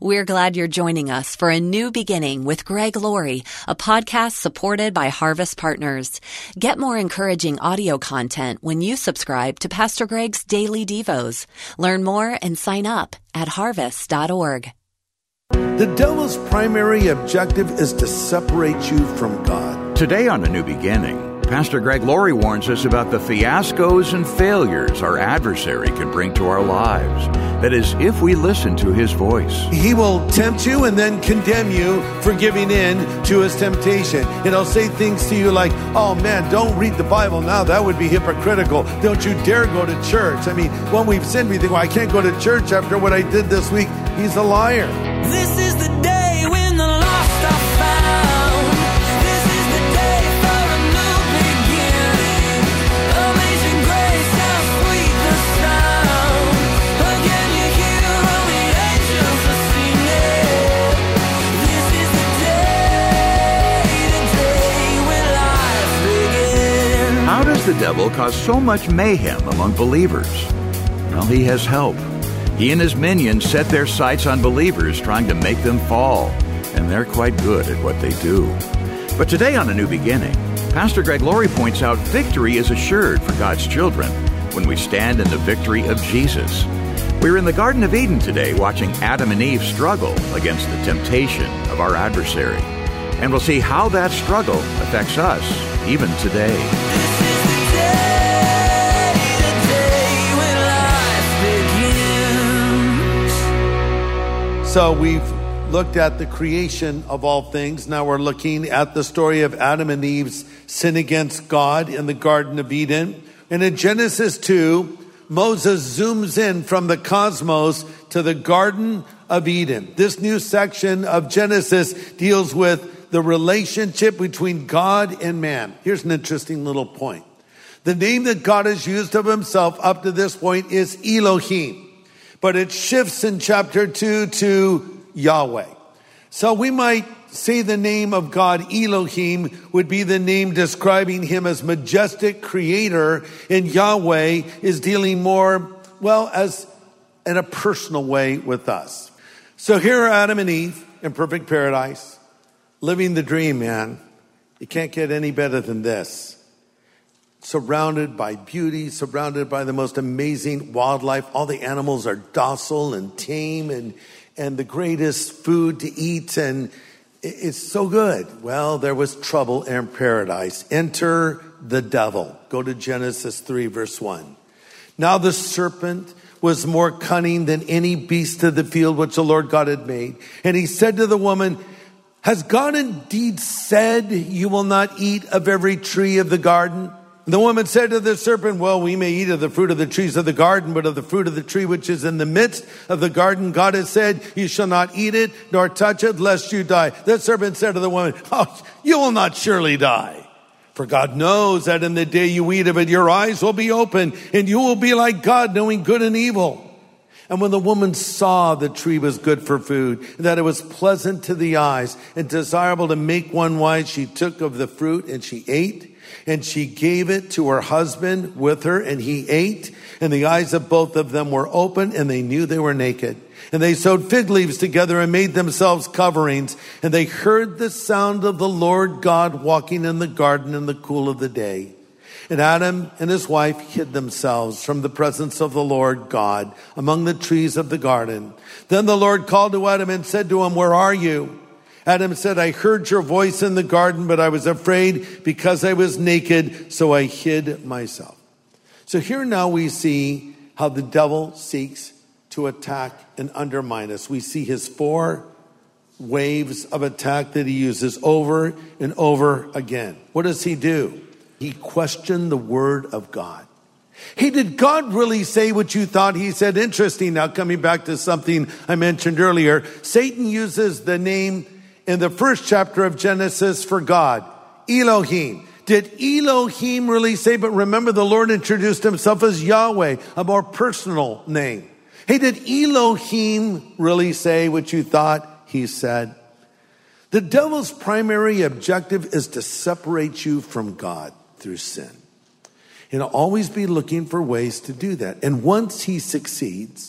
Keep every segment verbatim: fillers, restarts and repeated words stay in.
We're glad you're joining us for A New Beginning with Greg Laurie, a podcast supported by Harvest Partners. Get more encouraging audio content when you subscribe to Pastor Greg's Daily Devos. Learn more and sign up at harvest dot org. The devil's primary objective is to separate you from God. Today on A New Beginning, Pastor Greg Laurie warns us about the fiascos and failures our adversary can bring to our lives. That is, if we listen to his voice. He will tempt you and then condemn you for giving in to his temptation. And he'll say things to you like, oh man, don't read the Bible now. That would be hypocritical. Don't you dare go to church. I mean, when we've sinned, we think, well, I can't go to church after what I did this week. He's a liar. This is the day when the lost are found. This is the day for a new beginning. Amazing grace, how sweet the sound. Again you hear all the angels are singing. This is the day, the day when life begins. How does the devil cause so much mayhem among believers? Well, he has help. He and his minions set their sights on believers, trying to make them fall, and they're quite good at what they do. But today on A New Beginning, Pastor Greg Laurie points out victory is assured for God's children when we stand in the victory of Jesus. We're in the Garden of Eden today watching Adam and Eve struggle against the temptation of our adversary. And we'll see how that struggle affects us even today. This is the day, the day when life begins. So we've looked at the creation of all things. Now we're looking at the story of Adam and Eve's sin against God in the Garden of Eden. And in Genesis two, Moses zooms in from the cosmos to the Garden of Eden. This new section of Genesis deals with the relationship between God and man. Here's an interesting little point. The name that God has used of himself up to this point is Elohim, but it shifts in chapter two to Yahweh. So we might say the name of God, Elohim, would be the name describing him as majestic creator, and Yahweh is dealing more, well, as in a personal way with us. So here are Adam and Eve in perfect paradise, living the dream, man. You can't get any better than this. Surrounded by beauty, surrounded by the most amazing wildlife. All the animals are docile and tame and, and the greatest food to eat, and it's so good. Well, there was trouble in paradise. Enter the devil. Go to Genesis three, verse one. Now the serpent was more cunning than any beast of the field which the Lord God had made. And he said to the woman, has God indeed said you will not eat of every tree of the garden? The woman said to the serpent, well, we may eat of the fruit of the trees of the garden, but of the fruit of the tree which is in the midst of the garden, God has said, you shall not eat it, nor touch it, lest you die. The serpent said to the woman, oh, you will not surely die. For God knows that in the day you eat of it, your eyes will be open, and you will be like God, knowing good and evil. And when the woman saw the tree was good for food, and that it was pleasant to the eyes, and desirable to make one wise, she took of the fruit, and she ate. And she gave it to her husband with her, and he ate. And the eyes of both of them were open, and they knew they were naked. And they sewed fig leaves together and made themselves coverings. And they heard the sound of the Lord God walking in the garden in the cool of the day. And Adam and his wife hid themselves from the presence of the Lord God among the trees of the garden. Then the Lord called to Adam and said to him, where are you? Adam said, I heard your voice in the garden, but I was afraid because I was naked, so I hid myself. So here now we see how the devil seeks to attack and undermine us. We see his four waves of attack that he uses over and over again. What does he do? He questioned the word of God. Hey, did God really say what you thought he said? Interesting. Now coming back to something I mentioned earlier, Satan uses the name in the first chapter of Genesis for God, Elohim. Did Elohim really say? But remember, the Lord introduced himself as Yahweh, a more personal name. Hey, did Elohim really say what you thought he said? The devil's primary objective is to separate you from God through sin. He'll always be looking for ways to do that. And once he succeeds,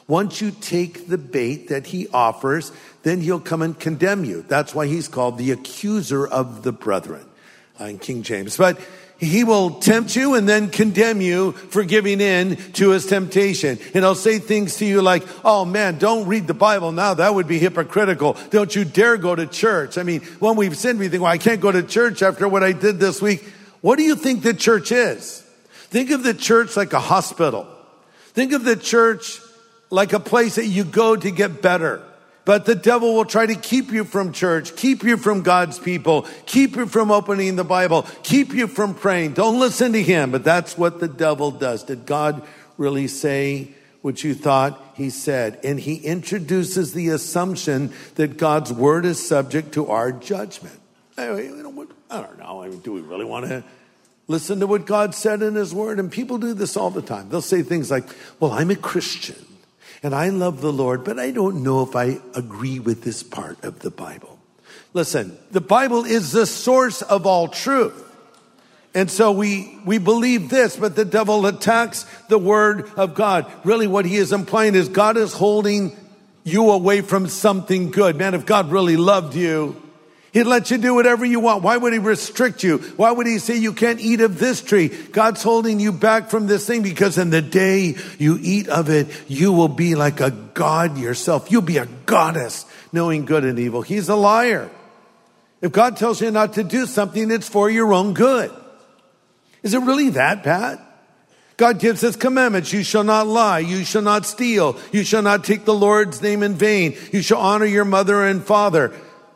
Once you take the bait that he offers, then he'll come and condemn you. That's why he's called the accuser of the brethren uh, in King James. But he will tempt you and then condemn you for giving in to his temptation. And he'll say things to you like, oh man, don't read the Bible now. That would be hypocritical. Don't you dare go to church. I mean, when we've sinned, we think, well, I can't go to church after what I did this week. What do you think the church is? Think of the church like a hospital. Think of the church like a place that you go to get better. But the devil will try to keep you from church, keep you from God's people, keep you from opening the Bible, keep you from praying. Don't listen to him, but that's what the devil does. Did God really say what you thought he said? And he introduces the assumption that God's word is subject to our judgment. I don't know. I mean, do we really want to listen to what God said in his word? And people do this all the time. They'll say things like, well, I'm a Christian and I love the Lord, but I don't know if I agree with this part of the Bible. Listen, the Bible is the source of all truth. And so we, we believe this, but the devil attacks the word of God. Really what he is implying is God is holding you away from something good. Man, if God really loved you, he'd let you do whatever you want. Why would he restrict you? Why would he say you can't eat of this tree? God's holding you back from this thing because in the day you eat of it, you will be like a god yourself. You'll be a goddess knowing good and evil. He's a liar. If God tells you not to do something, it's for your own good. Is it really that bad? God gives us commandments. You shall not lie. You shall not steal. You shall not take the Lord's name in vain. You shall honor your mother and father.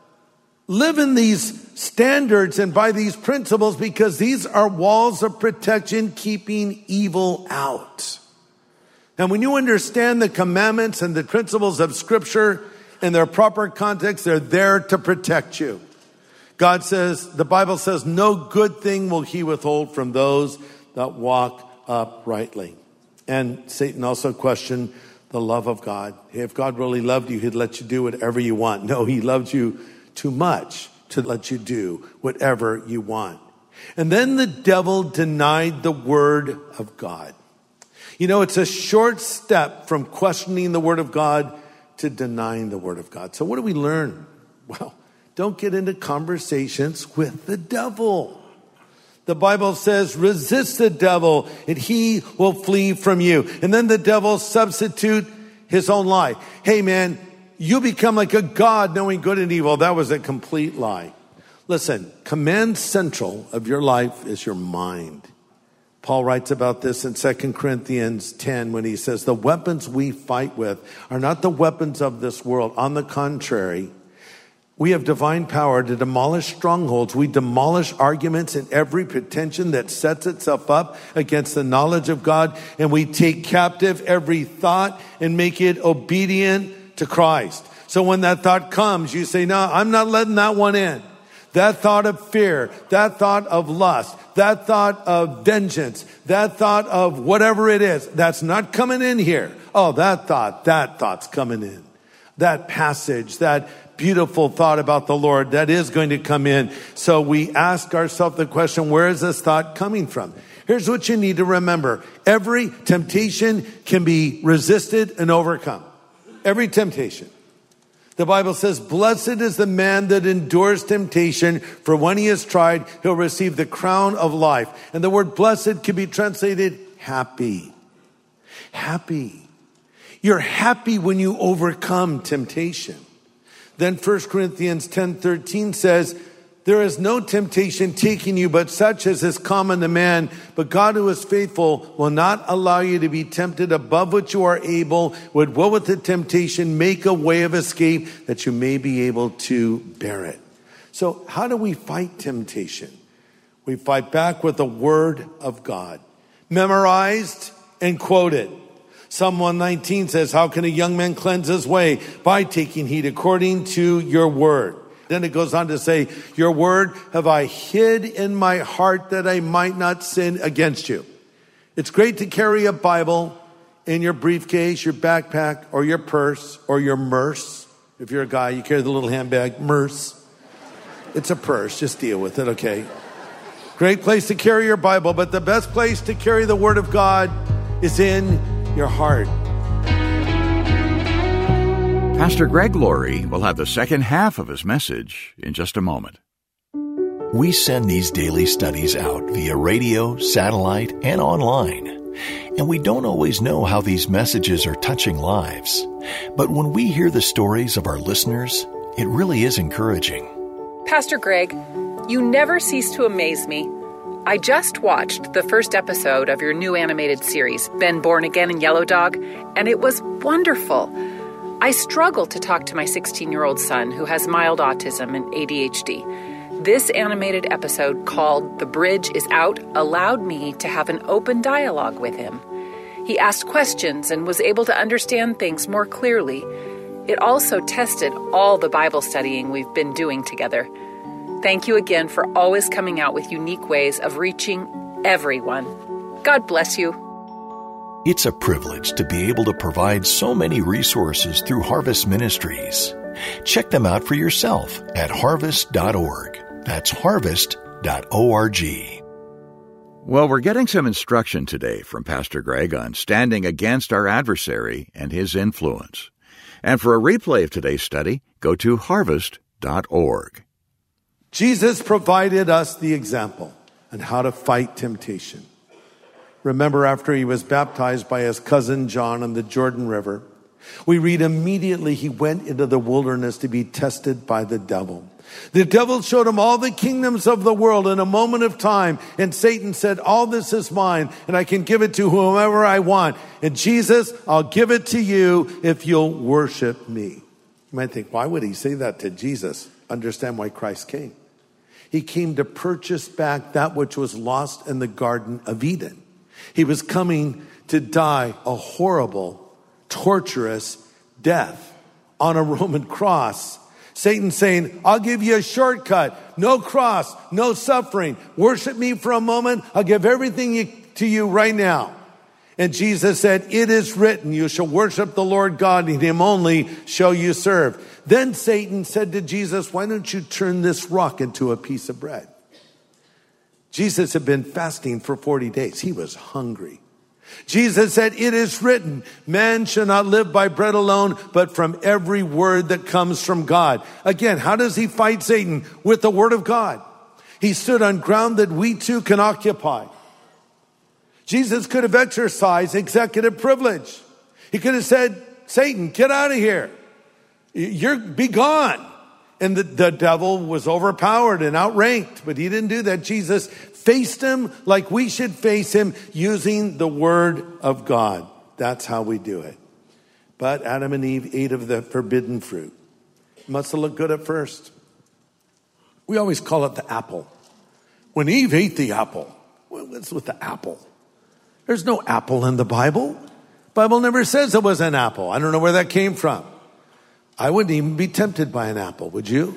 Live in these standards and by these principles because these are walls of protection keeping evil out. And when you understand the commandments and the principles of Scripture in their proper context, they're there to protect you. God says, the Bible says, no good thing will he withhold from those that walk uprightly. And Satan also questioned the love of God. Hey, if God really loved you, he'd let you do whatever you want. No, he loved you too much to let you do whatever you want. And then the devil denied the word of God. You know, it's a short step from questioning the word of God to denying the word of God. So what do we learn? Well, don't get into conversations with the devil. The Bible says, resist the devil and he will flee from you. And then the devil substitute his own lie. Hey man, you become like a god knowing good and evil. That was a complete lie. Listen, command central of your life is your mind. Paul writes about this in Second Corinthians ten when he says, the weapons we fight with are not the weapons of this world. On the contrary, we have divine power to demolish strongholds. We demolish arguments and every pretension that sets itself up against the knowledge of God. And we take captive every thought and make it obedient to Christ. So when that thought comes, you say, no, I'm not letting that one in. That thought of fear, that thought of lust, that thought of vengeance, that thought of whatever it is, that's not coming in here. Oh, that thought, that thought's coming in. That passage, that beautiful thought about the Lord, that is going to come in. So we ask ourselves the question, where is this thought coming from? Here's what you need to remember. Every temptation can be resisted and overcome. Every temptation. The Bible says, blessed is the man that endures temptation, for when he is tried, he'll receive the crown of life. And the word blessed can be translated happy. Happy. You're happy when you overcome temptation. Then First Corinthians ten thirteen says, there is no temptation taking you, but such as is common to man. But God who is faithful will not allow you to be tempted above what you are able. Would will with the temptation make a way of escape that you may be able to bear it. So how do we fight temptation? We fight back with the word of God, memorized and quoted. Psalm one nineteen says, how can a young man cleanse his way? By taking heed according to your word. Then it goes on to say, your word have I hid in my heart that I might not sin against you. It's great to carry a Bible in your briefcase, your backpack, or your purse, or your merce. If you're a guy, you carry the little handbag, merce. It's a purse, just deal with it, okay? Great place to carry your Bible, but the best place to carry the word of God is in your heart. Pastor Greg Laurie will have the second half of his message in just a moment. We send these daily studies out via radio, satellite, and online. And we don't always know how these messages are touching lives. But when we hear the stories of our listeners, it really is encouraging. Pastor Greg, you never cease to amaze me. I just watched the first episode of your new animated series, Ben Born Again and Yellow Dog, and it was wonderful. I struggle to talk to my sixteen-year-old son who has mild autism and A D H D. This animated episode called The Bridge is Out allowed me to have an open dialogue with him. He asked questions and was able to understand things more clearly. It also tested all the Bible studying we've been doing together. Thank you again for always coming out with unique ways of reaching everyone. God bless you. It's a privilege to be able to provide so many resources through Harvest Ministries. Check them out for yourself at harvest dot org. That's harvest dot org. Well, we're getting some instruction today from Pastor Greg on standing against our adversary and his influence. And for a replay of today's study, go to harvest dot org. Jesus provided us the example on how to fight temptation. Remember, after he was baptized by his cousin John on the Jordan River, we read immediately he went into the wilderness to be tested by the devil. The devil showed him all the kingdoms of the world in a moment of time. And Satan said, all this is mine, and I can give it to whomever I want. And Jesus, I'll give it to you if you'll worship me. You might think, why would he say that to Jesus? Understand why Christ came. He came to purchase back that which was lost in the Garden of Eden. He was coming to die a horrible, torturous death on a Roman cross. Satan saying, I'll give you a shortcut. No cross, no suffering. Worship me for a moment. I'll give everything to you right now. And Jesus said, it is written, you shall worship the Lord God, and him only shall you serve. Then Satan said to Jesus, why don't you turn this rock into a piece of bread? Jesus had been fasting for forty days. He was hungry. Jesus said, it is written, man shall not live by bread alone, but from every word that comes from God. Again, how does he fight Satan? With the word of God. He stood on ground that we too can occupy. Jesus could have exercised executive privilege. He could have said, Satan, get out of here. You're be gone. And the, the devil was overpowered and outranked, but he didn't do that. Jesus faced him like we should face him, using the word of God. That's how we do it. But Adam and Eve ate of the forbidden fruit. It must have looked good at first. We always call it the apple. When Eve ate the apple, what's with the apple? There's no apple in the Bible. The Bible never says it was an apple. I don't know where that came from. I wouldn't even be tempted by an apple, would you?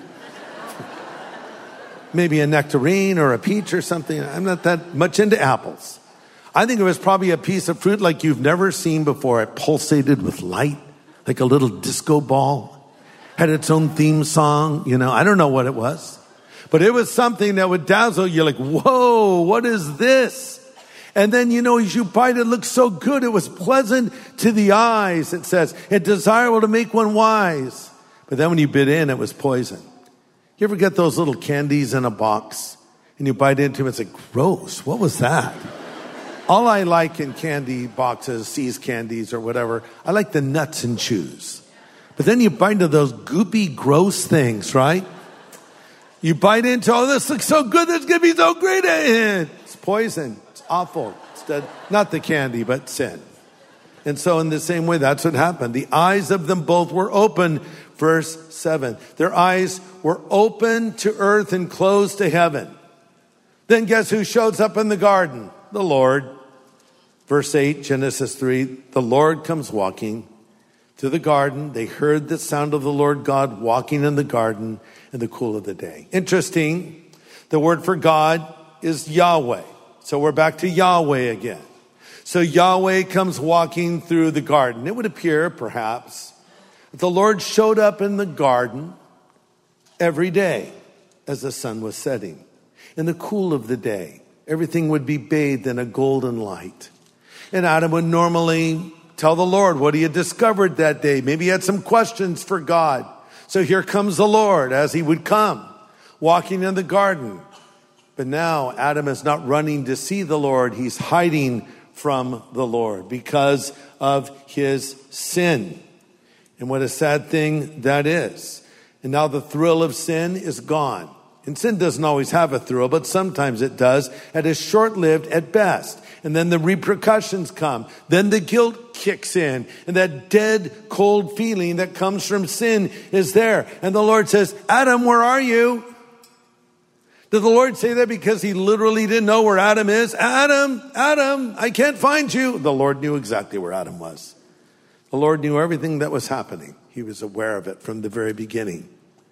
Maybe a nectarine or a peach or something. I'm not that much into apples. I think it was probably a piece of fruit like you've never seen before. It pulsated with light, like a little disco ball. Had its own theme song, you know. I don't know what it was. But it was something that would dazzle you, like, whoa, what is this? And then, you know, as you bite, it looks so good. It was pleasant to the eyes, it says. It's desirable to make one wise. But then when you bit in, it was poison. You ever get those little candies in a box and you bite into them? It's like, gross. What was that? All I like in candy boxes, See's candies or whatever, I like the nuts and chews. But then you bite into those goopy, gross things, right? You bite into, oh, this looks so good. This is going to be so great. It's poison. Awful. Instead, not the candy, but sin. And so in the same way, that's what happened. The eyes of them both were open. Verse seven. Their eyes were open to earth and closed to heaven. Then guess who shows up in the garden? The Lord. Verse eight, Genesis three. The Lord comes walking to the garden. They heard the sound of the Lord God walking in the garden in the cool of the day. Interesting. The word for God is Yahweh. So we're back to Yahweh again. So Yahweh comes walking through the garden. It would appear, perhaps, that the Lord showed up in the garden every day as the sun was setting. In the cool of the day, everything would be bathed in a golden light. And Adam would normally tell the Lord what he had discovered that day. Maybe he had some questions for God. So here comes the Lord as he would come, walking in the garden. But now Adam is not running to see the Lord. He's hiding from the Lord because of his sin. And what a sad thing that is. And now the thrill of sin is gone. And sin doesn't always have a thrill, but sometimes it does. And it's short-lived at best. And then the repercussions come. Then the guilt kicks in. And that dead, cold feeling that comes from sin is there. And the Lord says, Adam, where are you? Did the Lord say that because he literally didn't know where Adam is? Adam, Adam, I can't find you. The Lord knew exactly where Adam was. The Lord knew everything that was happening. He was aware of it from the very beginning.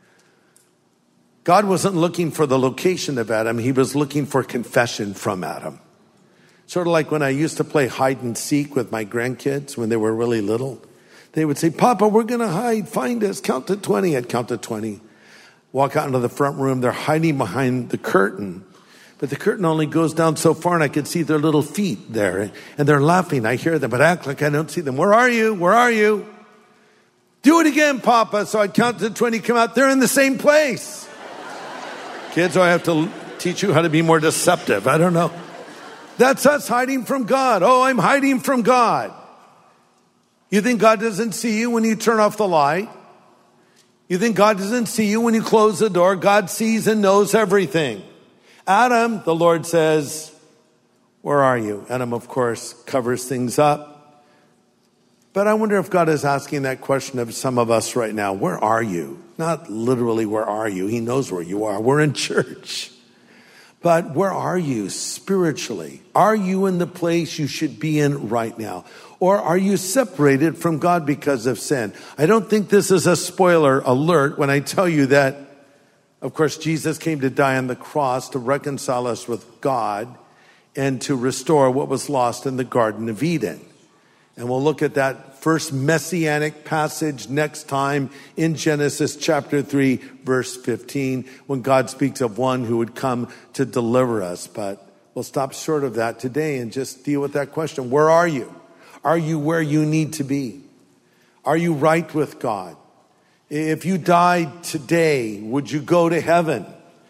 God wasn't looking for the location of Adam. He was looking for confession from Adam. Sort of like when I used to play hide and seek with my grandkids when they were really little. They would say, Papa, we're going to hide. Find us. Count to twenty. I'd count to twenty. Walk out into the front room. They're hiding behind the curtain. But the curtain only goes down so far, and I could see their little feet there. And they're laughing. I hear them, but I act like I don't see them. Where are you? Where are you? Do it again, Papa. So I'd count to twenty, come out. They're in the same place. Kids, I have to teach you how to be more deceptive. I don't know. That's us hiding from God. Oh, I'm hiding from God. You think God doesn't see you when you turn off the light? You think God doesn't see you when you close the door? God sees and knows everything. Adam, the Lord says, where are you? Adam, of course, covers things up. But I wonder if God is asking that question of some of us right now. Where are you? Not literally, where are you? He knows where you are. We're in church. But where are you spiritually? Are you in the place you should be in right now? Or are you separated from God because of sin? I don't think this is a spoiler alert when I tell you that, of course, Jesus came to die on the cross to reconcile us with God and to restore what was lost in the Garden of Eden. And we'll look at that first messianic passage next time in Genesis chapter three, verse fifteen, when God speaks of one who would come to deliver us. But we'll stop short of that today and just deal with that question. Where are you? Are you where you need to be? Are you right with God? If you died today, would you go to heaven?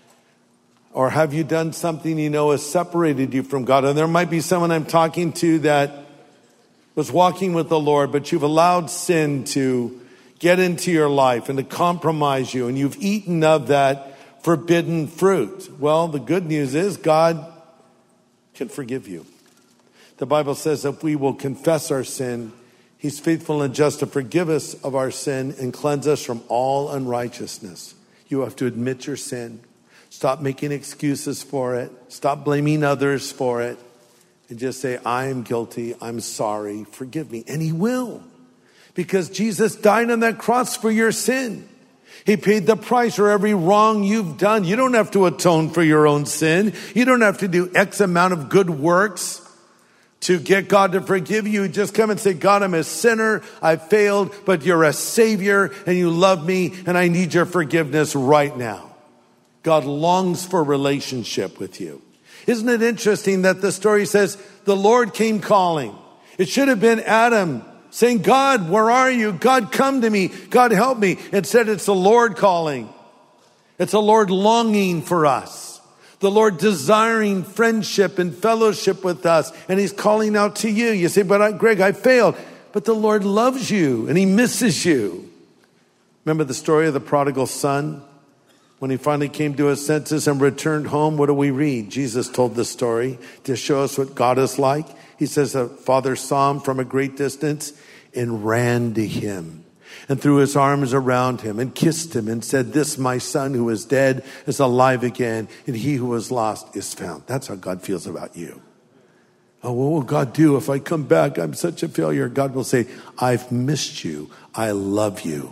Or have you done something you know has separated you from God? And there might be someone I'm talking to that was walking with the Lord, but you've allowed sin to get into your life and to compromise you, and you've eaten of that forbidden fruit. Well, the good news is God can forgive you. The Bible says if we will confess our sin, he's faithful and just to forgive us of our sin and cleanse us from all unrighteousness. You have to admit your sin. Stop making excuses for it. Stop blaming others for it. And just say, I am guilty. I'm sorry. Forgive me. And he will. Because Jesus died on that cross for your sin. He paid the price for every wrong you've done. You don't have to atone for your own sin. You don't have to do X amount of good works to get God to forgive you. Just come and say, God, I'm a sinner. I failed, but you're a savior and you love me and I need your forgiveness right now. God longs for relationship with you. Isn't it interesting that the story says the Lord came calling? It should have been Adam saying, God, where are you? God, come to me. God, help me. Instead, it's the Lord calling. It's the Lord longing for us. The Lord desiring friendship and fellowship with us. And he's calling out to you. You say, but I, Greg, I failed. But the Lord loves you and he misses you. Remember the story of the prodigal son? When he finally came to his senses and returned home, what do we read? Jesus told the story to show us what God is like. He says the father saw him from a great distance and ran to him and threw his arms around him and kissed him and said, this my son who is dead is alive again, and he who was lost is found. That's how God feels about you. Oh, what will God do if I come back? I'm such a failure. God will say, I've missed you. I love you.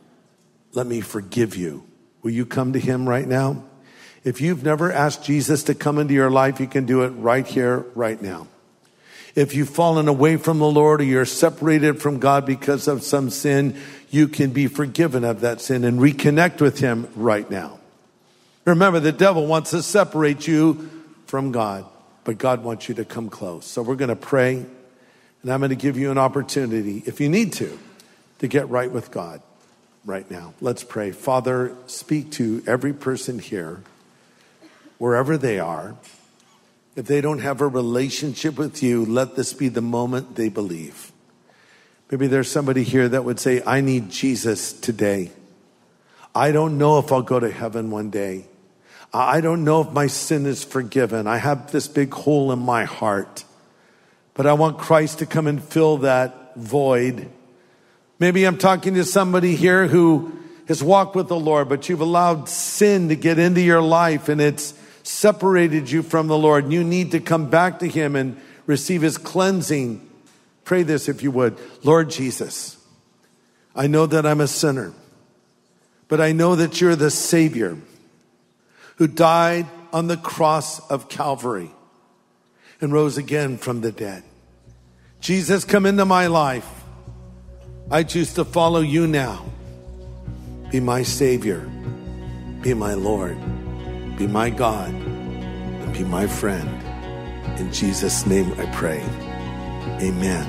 Let me forgive you. Will you come to him right now? If you've never asked Jesus to come into your life, you can do it right here, right now. If you've fallen away from the Lord or you're separated from God because of some sin, you can be forgiven of that sin and reconnect with him right now. Remember, the devil wants to separate you from God, but God wants you to come close. So we're going to pray. And I'm going to give you an opportunity, if you need to, to get right with God right now. Let's pray. Father, speak to every person here, wherever they are. If they don't have a relationship with you, let this be the moment they believe. Maybe there's somebody here that would say, I need Jesus today. I don't know if I'll go to heaven one day. I don't know if my sin is forgiven. I have this big hole in my heart. But I want Christ to come and fill that void. Maybe I'm talking to somebody here who has walked with the Lord, but you've allowed sin to get into your life and it's separated you from the Lord. And you need to come back to him and receive his cleansing. Pray this if you would. Lord Jesus, I know that I'm a sinner, but I know that you're the Savior who died on the cross of Calvary and rose again from the dead. Jesus, come into my life. I choose to follow you now. Be my Savior. Be my Lord. Be my God. And be my friend. In Jesus' name I pray. Amen.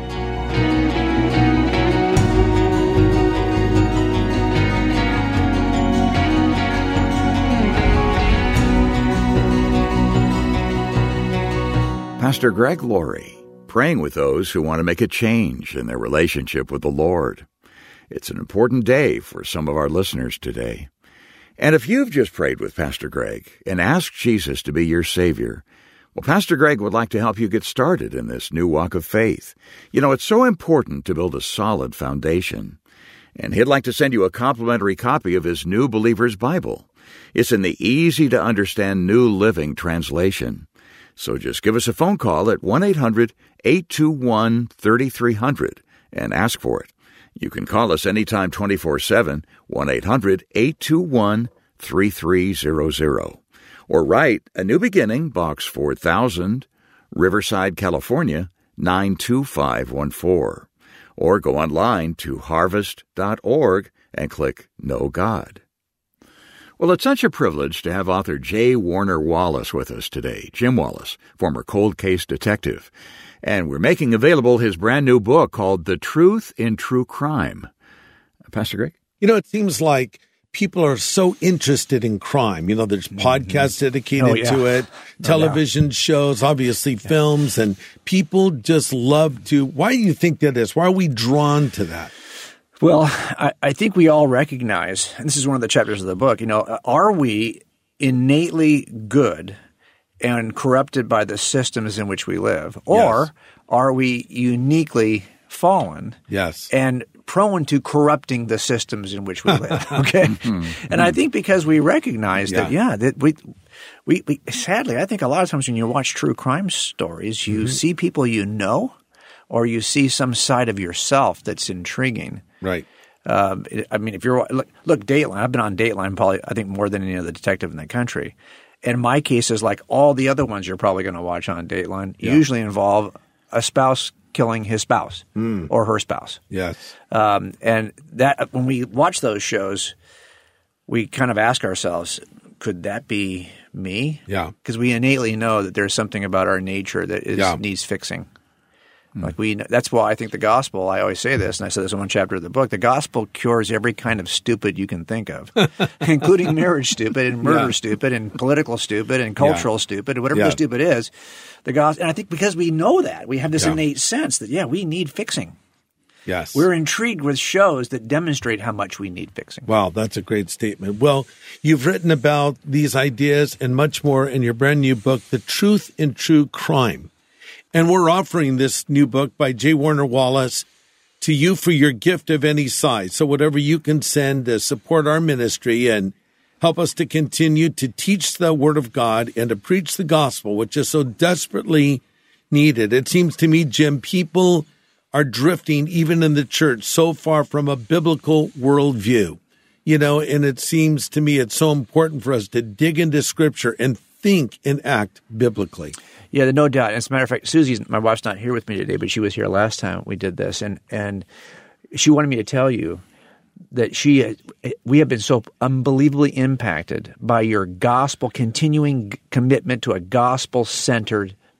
Pastor Greg Laurie, praying with those who want to make a change in their relationship with the Lord. It's an important day for some of our listeners today. And if you've just prayed with Pastor Greg and asked Jesus to be your Savior, well, Pastor Greg would like to help you get started in this new walk of faith. You know, it's so important to build a solid foundation. And he'd like to send you a complimentary copy of his New Believer's Bible. It's in the easy-to-understand New Living Translation. So just give us a phone call at one eight hundred eight two one three three zero zero and ask for it. You can call us anytime twenty-four seven, one eight hundred eight two one three three zero zero. Or write A New Beginning, Box four thousand, Riverside, California, nine two five one four. Or go online to harvest dot org and click Know God. Well, it's such a privilege to have author J. Warner Wallace with us today. Jim Wallace, former cold case detective. And we're making available his brand new book called The Truth in True Crime. Pastor Greg? You know, it seems like people are so interested in crime. You know, there's podcasts dedicated Oh, yeah. to it, television shows, obviously films, and people just love to. Why do you think that is? Why are we drawn to that? Well, I, I think we all recognize, and this is one of the chapters of the book, you know, are we innately good and corrupted by the systems in which we live? Or Yes. are we uniquely fallen Yes. and prone to corrupting the systems in which we live? Okay? And I think because we recognize that, Yeah. yeah, that we, we, we – sadly, I think a lot of times when you watch true crime stories, you see people you know or you see some side of yourself that's intriguing. Right. Um, it- I mean, if you're look, look, Dateline. I've been on Dateline probably I think more than any other detective in the country. And my cases, like all the other ones you're probably going to watch on Dateline, usually involve a spouse killing his spouse or her spouse. Yes. Um, and that when we watch those shows, we kind of ask ourselves, could that be me? Yeah. Because we innately know that there's something about our nature that is, Yeah. needs fixing. Like we, that's why I think the gospel, I always say this, and I said this in one chapter of the book, the gospel cures every kind of stupid you can think of, including marriage stupid and murder Yeah. stupid and political stupid and cultural stupid and whatever Yeah. the stupid is. The gospel, and I think because we know that, we have this Yeah. innate sense that, yeah, we need fixing. Yes. We're intrigued with shows that demonstrate how much we need fixing. Wow, that's a great statement. Well, you've written about these ideas and much more in your brand new book, The Truth in True Crime. And we're offering this new book by J. Warner Wallace to you for your gift of any size. So whatever you can send to support our ministry and help us to continue to teach the Word of God and to preach the gospel, which is so desperately needed. It seems to me, Jim, people are drifting, even in the church, so far from a biblical worldview. You know, and it seems to me it's so important for us to dig into Scripture and think and act biblically. Yeah, no doubt. As a matter of fact, Susie's, my wife's not here with me today, but she was here last time we did this, and and she wanted me to tell you that she, we have been so unbelievably impacted by your gospel, continuing commitment to a gospel-centered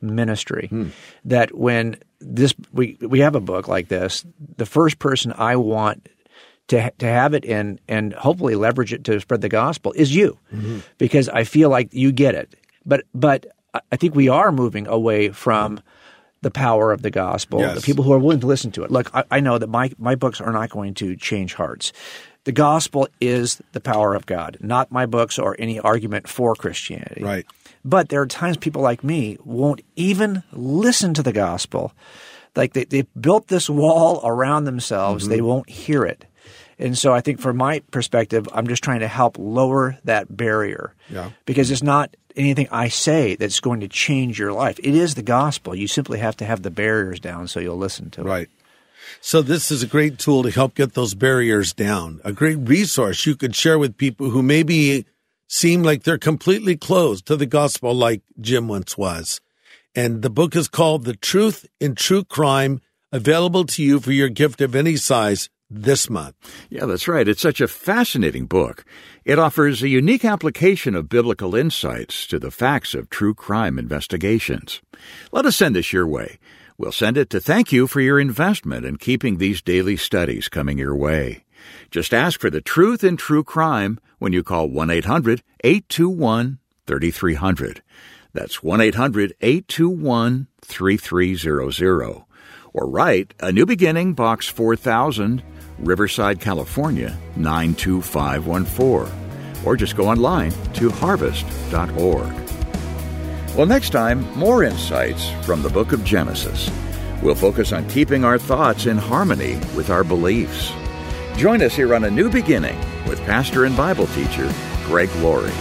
ministry. Hmm. That when this we we have a book like this, the first person I want to to have it in and hopefully leverage it to spread the gospel is you, mm-hmm. because I feel like you get it. But but I think we are moving away from the power of the gospel, yes. the people who are willing to listen to it. Look, I, I know that my, my books are not going to change hearts. The gospel is the power of God, not my books or any argument for Christianity. Right. But there are times people like me won't even listen to the gospel. Like they, they built this wall around themselves. Mm-hmm. They won't hear it. And so I think from my perspective, I'm just trying to help lower that barrier. Yeah. Because it's not anything I say that's going to change your life. It is the gospel. You simply have to have the barriers down so you'll listen to it. Right. So this is a great tool to help get those barriers down, a great resource you could share with people who maybe seem like they're completely closed to the gospel like Jim once was. And the book is called The Truth in True Crime, available to you for your gift of any size this month. Yeah, that's right. It's such a fascinating book. It offers a unique application of biblical insights to the facts of true crime investigations. Let us send this your way. We'll send it to thank you for your investment in keeping these daily studies coming your way. Just ask for The Truth in True Crime when you call one eight hundred eight two one three three zero zero. That's one eight hundred eight two one three three zero zero. Or write A New Beginning, Box four thousand, Riverside, California, nine two five one four. Or just go online to harvest dot org. Well, next time, more insights from the book of Genesis. We'll focus on keeping our thoughts in harmony with our beliefs. Join us here on A New Beginning with pastor and Bible teacher Greg Laurie.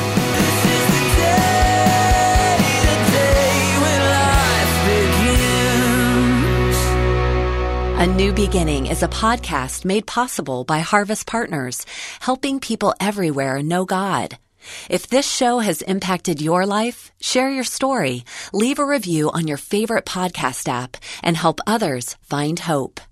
A New Beginning is a podcast made possible by Harvest Partners, helping people everywhere know God. If this show has impacted your life, share your story, leave a review on your favorite podcast app, and help others find hope.